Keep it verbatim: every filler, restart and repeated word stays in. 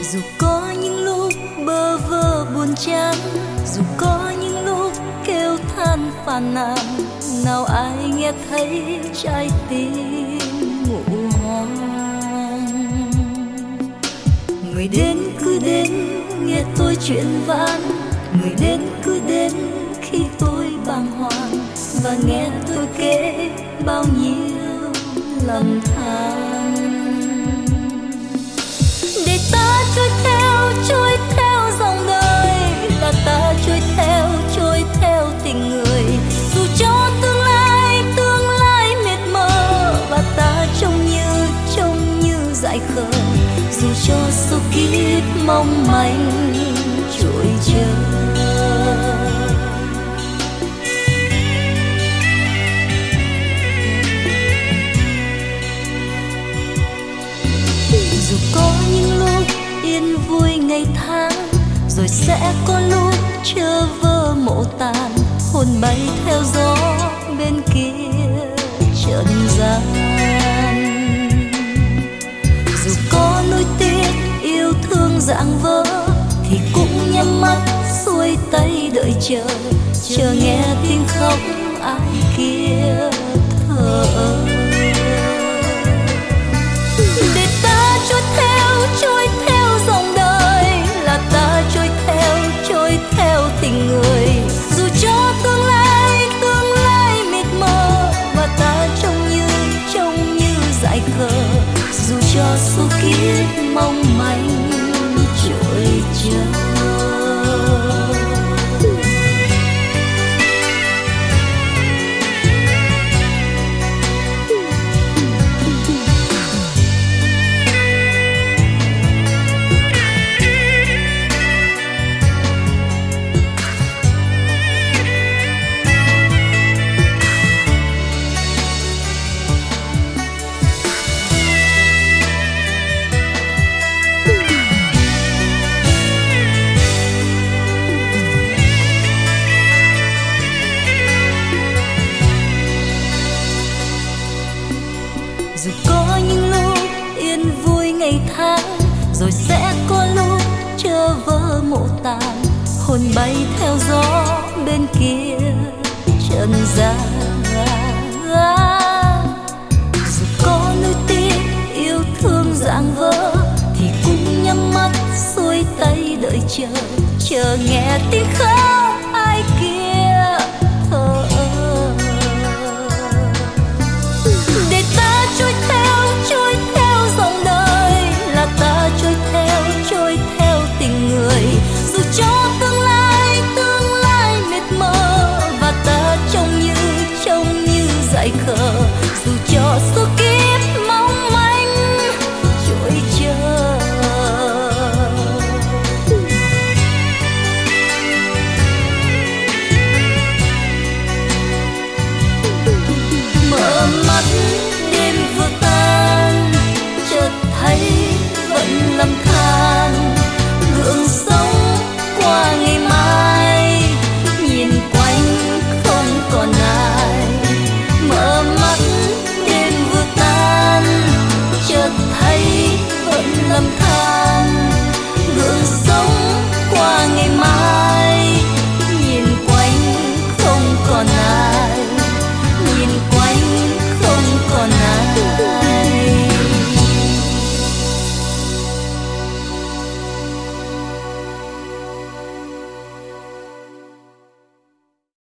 Dù có những lúc bơ vơ buồn chán, dù có những lúc kêu than phàn nàn, nào ai nghe thấy trái tim ngủ hoang. Người đến cứ đến nghe tôi chuyện vãn, người đến cứ đến khi tôi bàng hoàng, và nghe tôi kể bao nhiêu lầm than. Để ta trôi theo, trôi theo dòng đời, là ta trôi theo, trôi theo tình người. Dù cho tương lai, tương lai mịt mờ, và ta trông như, trông như dại khờ. Dù cho số kiếp mong manh trôi chờ. Dù có những lúc yên vui ngày tháng, rồi sẽ có lúc chơ vơ mộ tàn, hồn bay theo gió bên kia trần gian. Dù có nuối tiếc yêu thương rạng vỡ, thì cũng nhắm mắt xuôi tay đợi chờ, chờ nghe tiếng khóc ai kia thở ơ. Để ta trôi theo, trôi theo dòng đời, là ta trôi theo, trôi theo tình người. Dù cho tương lai, tương lai mịt mờ, và ta trông như, trông như dại khờ. Dù cho số kiếp mong manh trôi chờ. Dù có những lúc yên vui ngày tháng, rồi sẽ có lúc chơ vơ mộ tàn, hồn bay theo gió bên kia trần gian. Dù có nuối tiếc yêu thương rạng vỡ, thì cũng nhắm mắt xuôi tay đợi chờ, chờ nghe tiếng khóc